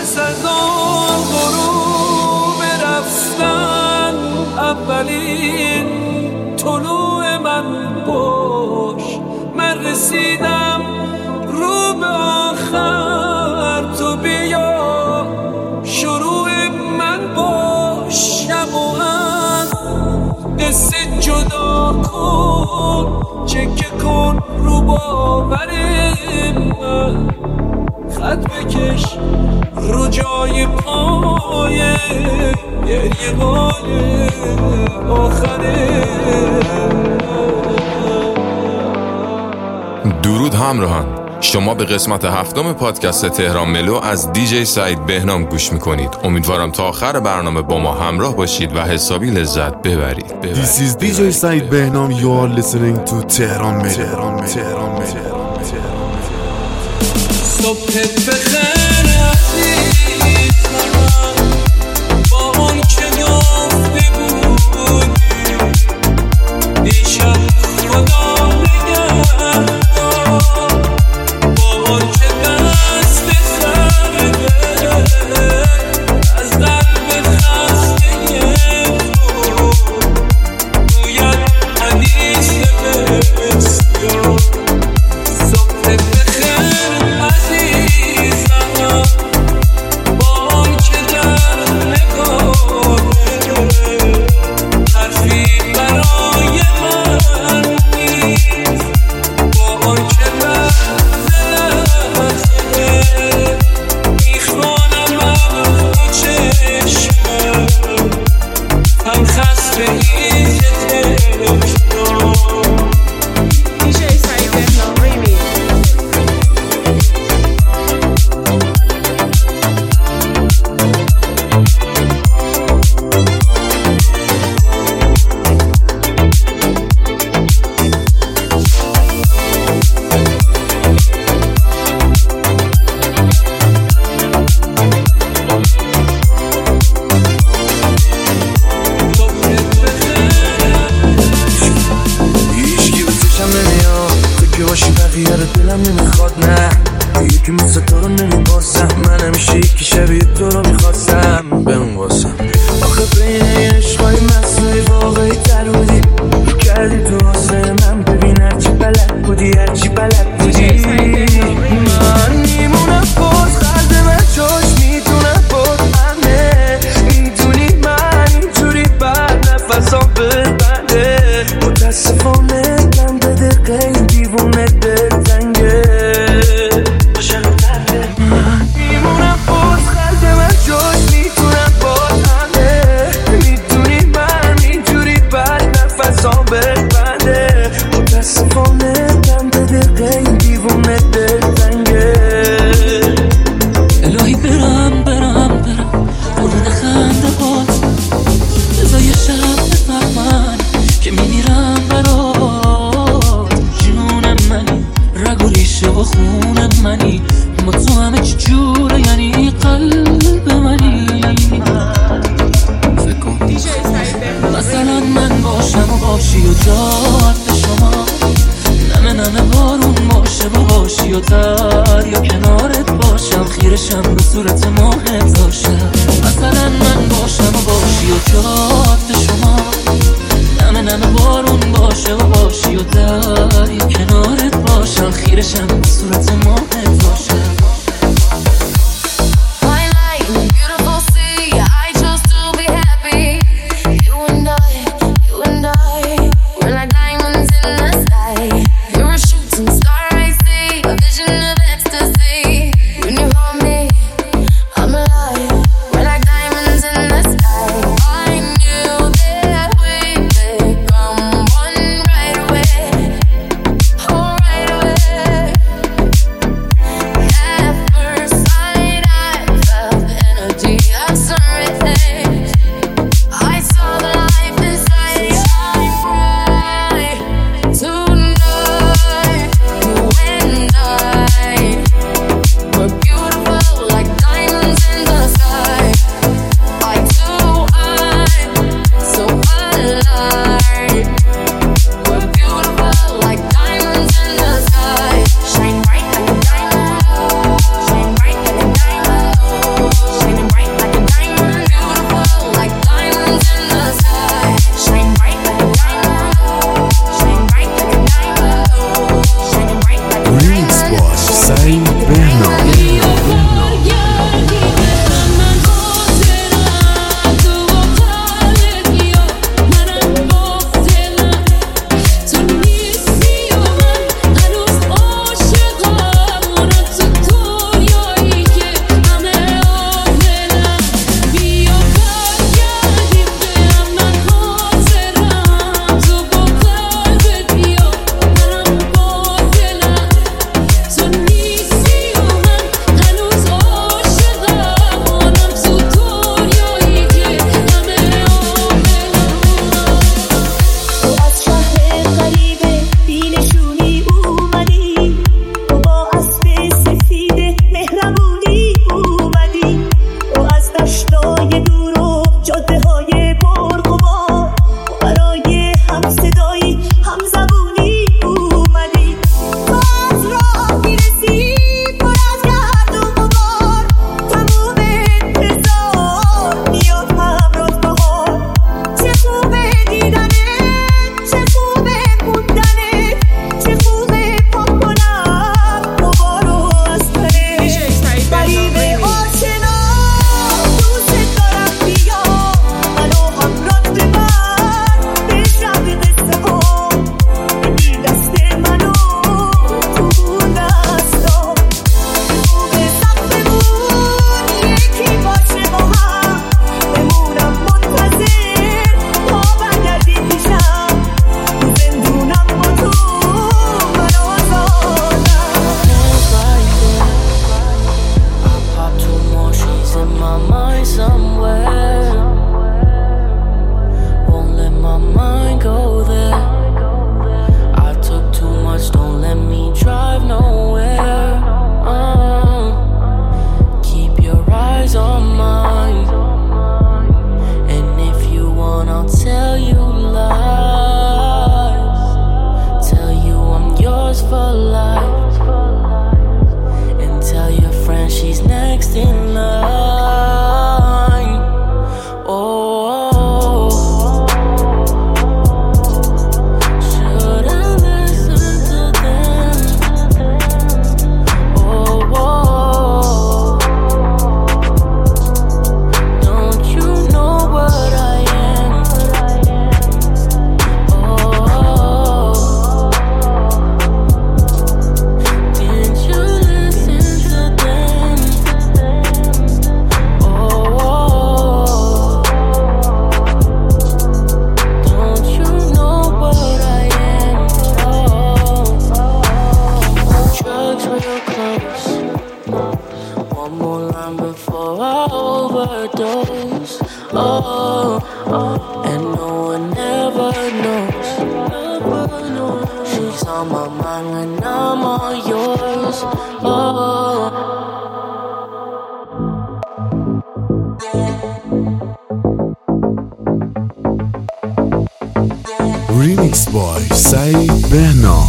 پس از آن غروب رفتن اولین طلوع من باش، من رسیدم رو به آخر، تو بیا شروع من باش. و از قصه جدا کن، چکه کن رو باور من، خط بکش رو جای پای گریه های آخره. درود همراهان، شما به قسمت 7 پادکست تهران ملو از دیجی سعید بهنام گوش میکنید. امیدوارم تا آخر برنامه با ما همراه باشید و حسابی لذت ببرید. This is DJ سعید بهنام. You are listening to تهران ملو. صبح بخیر عزیزم، با آن که گفته بودی دیشب خدا نگهدار، با آن که دست سرده از قلب خسته تو گوید حدیث بسیار. صبح بخیر عزیزم، با آن که در نگاهه حرفی برای من نیست، با آن که لحظه لحظه میخوانم از چشمم هم خسته این تشنم. DJ سعید بهنام ریمیکس. هیچکی به چشم نمیاد، تو که باشی بقیه رو دلم نمیخواد. نه یکی مثل تو رو نمیباسم، من همیشه یکی شبیه تو رو میخواستم بهم واسم. آخه بین این عشقای مصنوعی واقعی تر بودی، رو کردی تو واسه من. ببین هرچی بلد بودی، هرچی بلد بودی، من میمونم باز قلب من جاش میدونم باز همه. میدونی من اینجوری بعد نفسام ببنده، متاسفانه من به دقیقه این دیوونه دلتنگه. من میمونم باز قلب من جاش میدونم باز همه. میدونی من اینجوری بعد نفسام ببنده، متاسفانه من به دقیقه این دیوونه دلتنگه. الهی برم قرون خنده باز، بذار یه شب بفهمن که میمیرم برات. جنون منی، رگ و ریشه و خون منی، ما تو همه چی جوره، یعنی قلب منی. فکر کن DJ سعید بهنام. مثلا من باشم و باشی و جات به شما، نمه بارون باشه و باشی و دریا کنارت باشم، خیرشم به صورت ماهت باشم. مثلا من باشم و باشی و جات به شما، نمه بارون باشه و باشی و دریا کنارت باشم، خیرشم به صورت ماهت باشم. She's on my mind when I'm all yours. Oh. Remix by Said Behnam.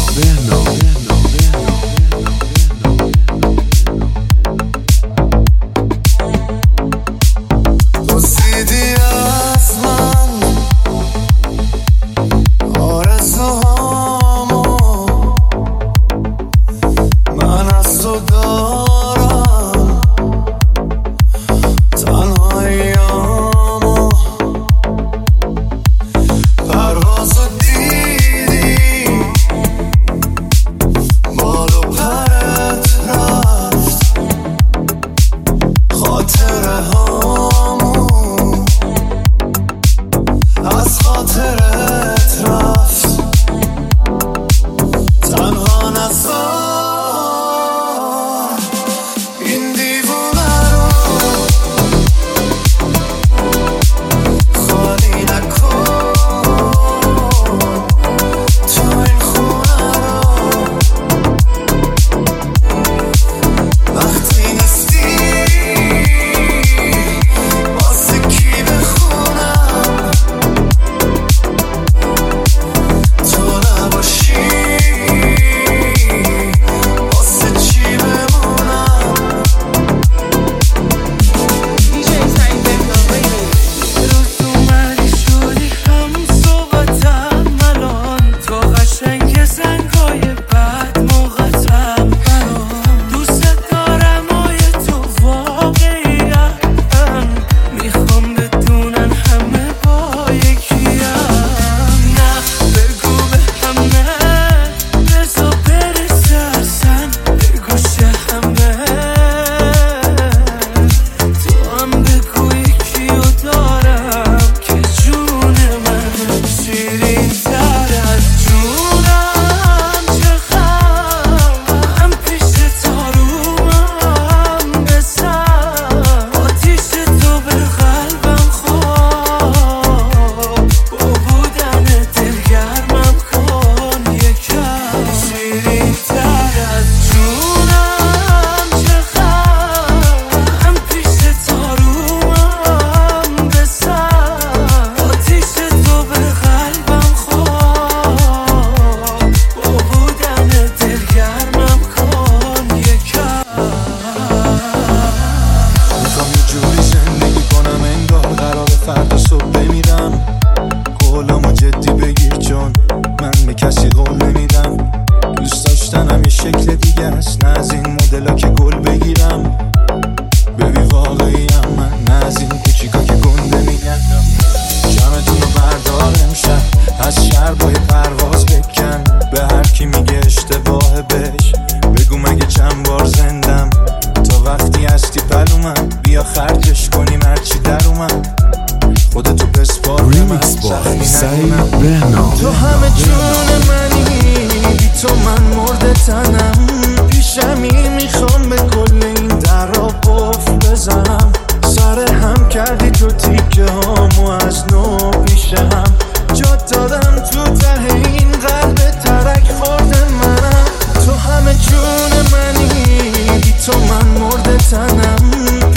تو همه جون منی، بی تو من مرده تنم. پیشمی میخوام به کل این در را قفل بزنم. سر هم کردی تو تیکه هامو از نو پیش هم جات دادم. تو ته این قلب ترک خورده منم. تو همه جون منی، بی تو من مرده تنم.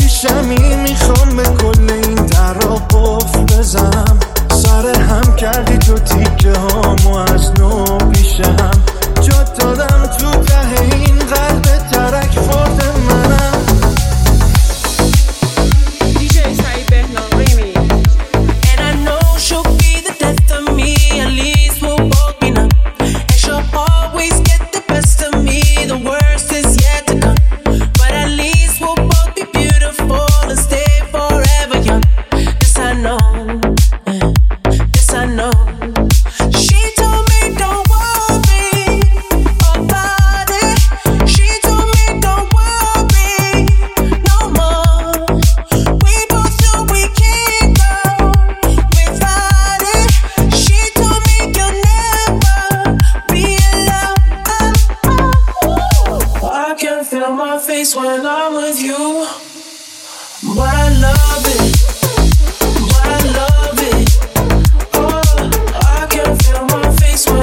پیشمی میخوام به کل این در را قفل بزنم. سر هم کردی تو تیکه هامو از نو پیش هم جات دادم. تو ته این قلب ترک خورده منم. DJ Said Behnam remix. And I know she'll be the death of me. At least we'll both be numb. And she'll always get the best of me. The worst is yet to come. But at least we'll both be beautiful and stay forever young. This I know. I know. She told me don't worry about it. She told me don't worry no more. We both know we can't go without it. She told me you'll never be alone. I can feel my face when I'm with you, but I love it. But I love it. I can feel my face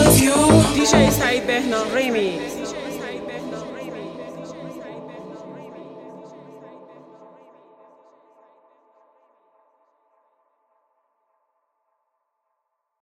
love you. DJ سعید بهنام ریمیکس.